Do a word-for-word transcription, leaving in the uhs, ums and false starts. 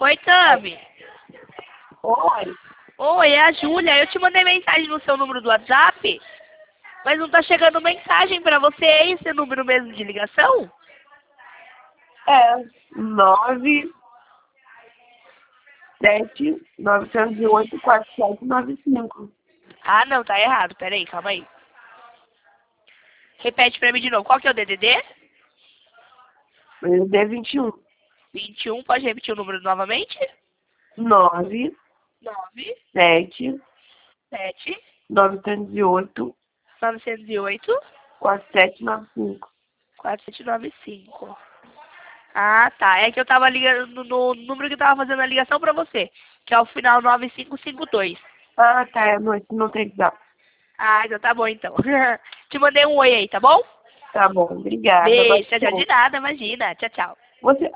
Oi, Tami. Oi. Oi, é a Júlia. Eu te mandei mensagem no seu número do WhatsApp, mas não tá chegando mensagem pra você. É esse número mesmo de ligação? É nove sete nove zero oito quatro sete nove cinco. Ah, não, tá errado. Pera aí, calma aí. Repete pra mim de novo. Qual que é o D D D? D vinte e um. vinte e um, pode repetir o número novamente? nove nove, sete sete, nove zero oito novecentos e oito, quatro sete nove cinco. quatro sete nove cinco. Ah, tá. É que eu tava ligando no número que eu tava fazendo a ligação pra você, que é o final nove cinco cinco dois. Ah, tá. É noite, não tem que dar. Ah, então tá bom então. Te mandei um oi aí, tá bom? Tá bom, obrigada. Beijo, Mas, tchau, tchau. De nada, imagina. Tchau, tchau. você,